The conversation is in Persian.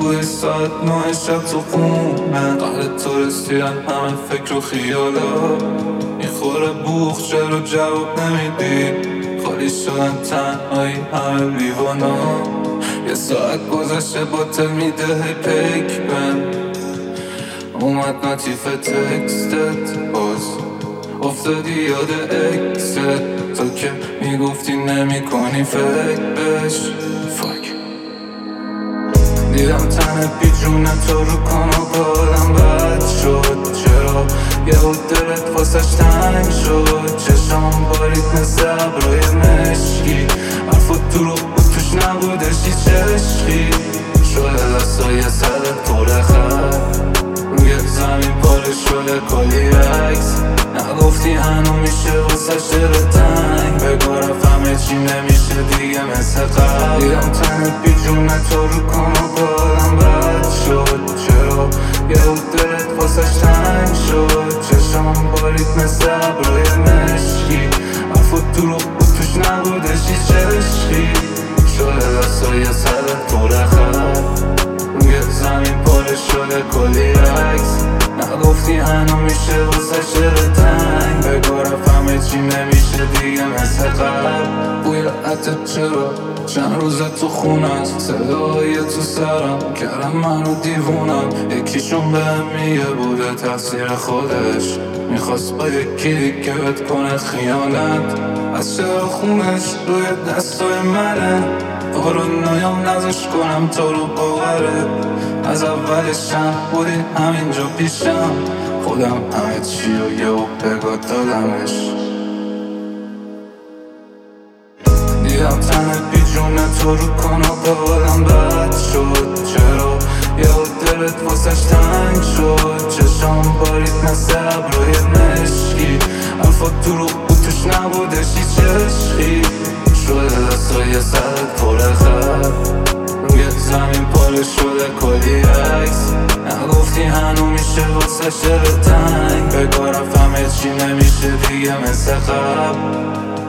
توی ساعت 9 شب تو خونه قهر تو رسیدن همه فکر و خیالات میخوره بوخ چرا جواب نمیدی خالی شدن تنهایی همه لیوانا یه ساعت گذشته باطل میده هی پیک بن اومد نتیف تکستت باز افتادی یاد اکست تو که میگفتی نمی کنی فکر بش فاک دیدم تنه بیجونه تو رو کن و بالم بد شد چرا یه دلت واسش تنگ شد چشم بارید مثل ابرای مشکی حرفت تو رو بود توش نبودش هیچ عشقی شده دستای سرت پر خط روی زمین پاره شده کلی عکس نگفتی هنو میشه واسش دل تنگ بگو رفت چی نمیشه دیگه مثل قبل دیدم تنت بیجونه تو رو کن و بالم بد شد چرا یه دلت واسش تنگ شد چشم بارید مثل ابرای مشکی حرفت تو رو بود توش نبودش هیچ عشقی شده دستای سرت پر خط روی زمین پاره شده کلی عکس نگفتی هنو میشه واسه شده تنگ بگو رفت چی نمیشه دیگه مثل قبل بوی عطر چرا چند روزه تو خونست صدای تو سرم کردم منو دیوونم یکیشون بهم میگه بوده تقصیر خودش میخواست با یکی دیگه بهت کنه خیانت از چرا خونش روی دستای منه پارانویام نذاش کنم تو رو باوره از اولشم بودی همینجا پیشم خودم همه چی رو یهو بگات دادمش دیدم تنت بیجونه تو رو کن و بالم بد شد چرا یهو دلت واسش تنگ شد چشم بارید مثل ابرای مشکی حرفات تو رو بود توش نبودش هیچ عشقی شده دستای سرت پر خط روی زمین پاره شده کلی عکس نگفتی هنو میشه واسه شده تنگ بگو رفت چی نمیشه دیگه مثل قبل